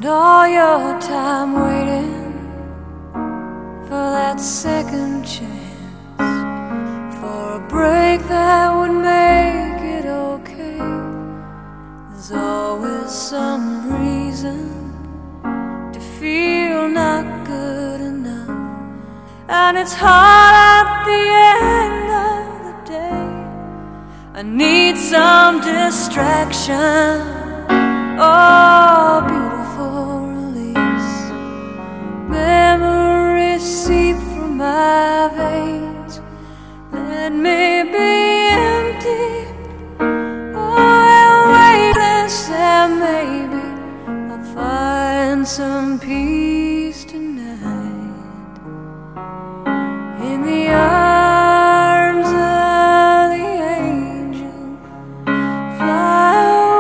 all your time waiting for that second chance, for a break that would make it okay. There's always some reason to feel not good enough, and it's hard at the end of the day. I need some distraction. Oh, beautiful release. Memories seep from my veins. Let me be empty. Oh, and weightless, and maybe I'll find some peace tonight in the arms of the angel. Fly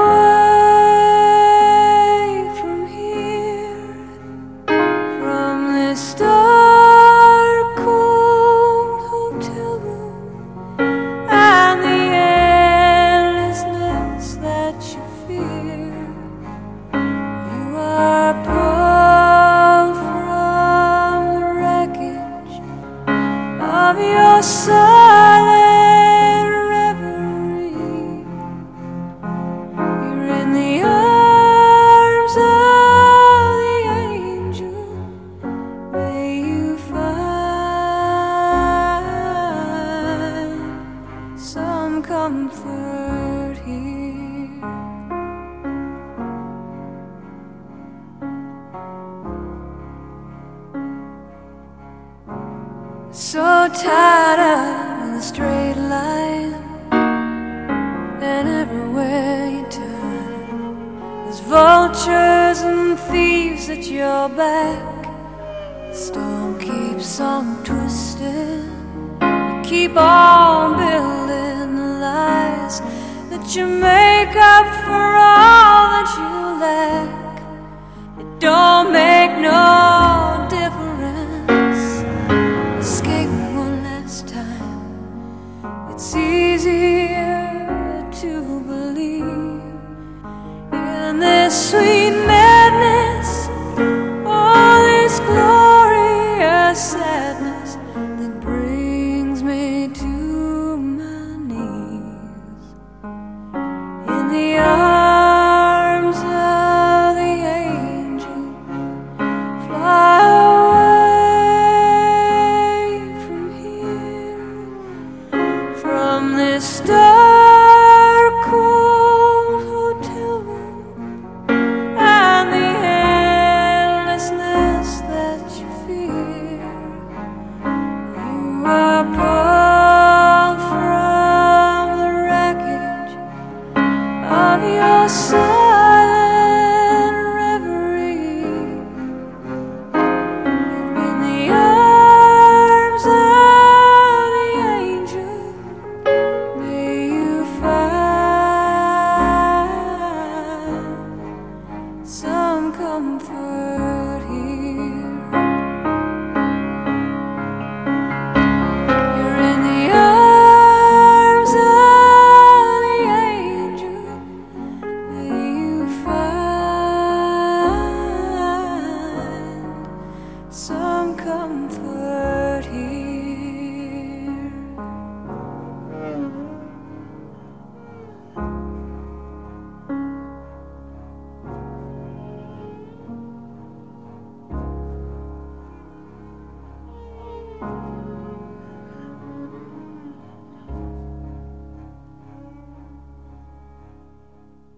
this dark, cold hotel room and the endlessness that you fear. You are pulled from the wreckage of your silent reverie. You're in the arms of the angel. May you find some comfort here. So tired of the straight line, and everywhere you turn, there's vultures and thieves at your back. The storm keeps on twisting. You keep on building the lies that you make up for all that you lack. It don't make no difference. Escape one last time. It's easier to believe in this sweet madness, all this glorious